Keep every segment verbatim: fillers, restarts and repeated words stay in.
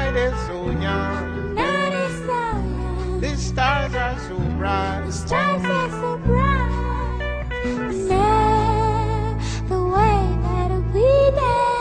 night is so young. Night is so young. The stars are so bright. The stars are so bright. Never way that'll be there.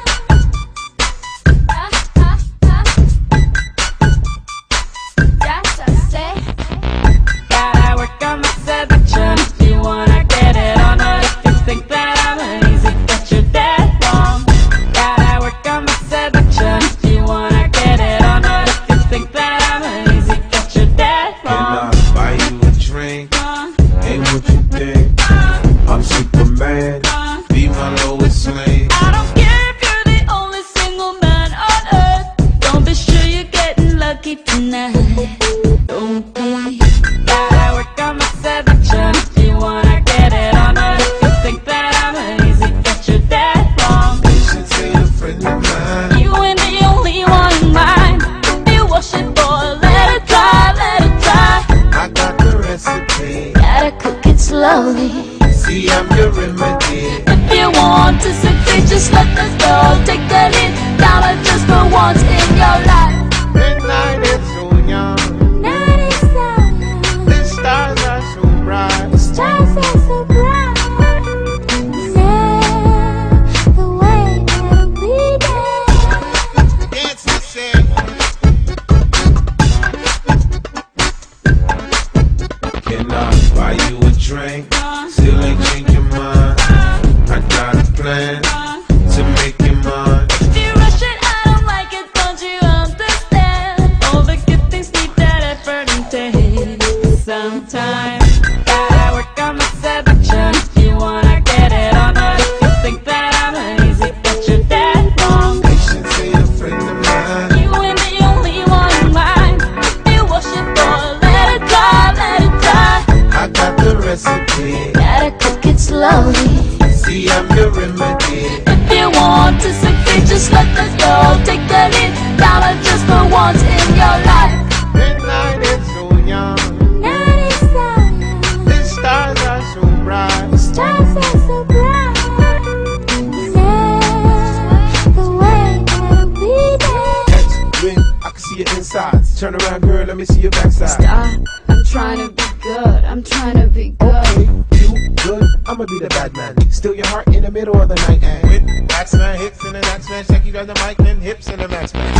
That's a say. Gotta work on my seduction. If you wanna get it on, or if you think that I'm uneasy, but you're dead wrong. Gotta work on my seduction. If you wanna get it on, or if you think that I'm uneasy, but you're dead Can wrong. I buy you a drink? Ain't what you think. I'm Superman. Be my lowest slave. I don't care if you're the only single man on earth. Don't be sure you're getting lucky tonight. Don't be. Gotta work on my seduction. If you wanna get it on, or if you think that I'm uneasy, but you're dead wrong. Patience ain't a friend of mine. You ain't the only one in mine. If you wash it, boy, let it dry, let it dry. I got the recipe. Gotta cook it slowly. See, I'm your remedy. If you want to succeed, just let the girl take the lead. Dollar just for once in your life. The night is so young. Night is so young. The stars are so bright. The stars are so bright. Never way that'll be there. Dance the same. Can I buy you a drink? Still ain't changed your mind. I got a plan to make you mine. If you rush it, I don't like it, don't you understand? All the good things need that effort and take some time. Gotta work on my seduction. If you wanna get it on, or if you think that I'm uneasy, but you're dead wrong. Patience ain't a friend of mine. You ain't the only one in mine. If you wash it, boy, let it dry, let it dry. I got the recipe. Gotta cook it slowly. See, I'm your remedy. If you want to succeed, just let the girl take the lead. Dollar just for once in your life. The night is so young. Night is so young. The stars are so bright. The stars are so bright. Never way that'll be there. X-Wing, I can see your insides. Turn around, girl, let me see your backside. Stop. I'm trying to be good. I'm trying to be Okay, good. you good? I'ma be the bad man. Steal your heart in the middle of the night and with Maxman hits in the Maxman, check you got the mic and hips in the Maxman.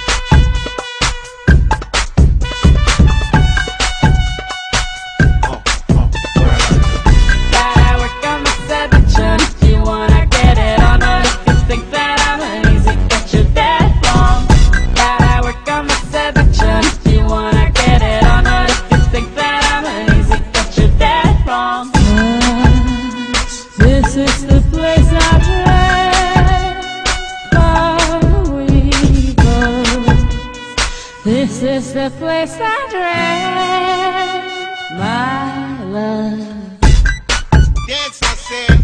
Gotta work on my seduction. If you wanna get it on, or if you think that I'm uneasy, but you're dead wrong. Gotta work on my seduction. If you wanna get it on, or if you think that I'm uneasy, but you're dead wrong. This is the place I dread. Far we go. This is the place I dread, my love. Dance, I said.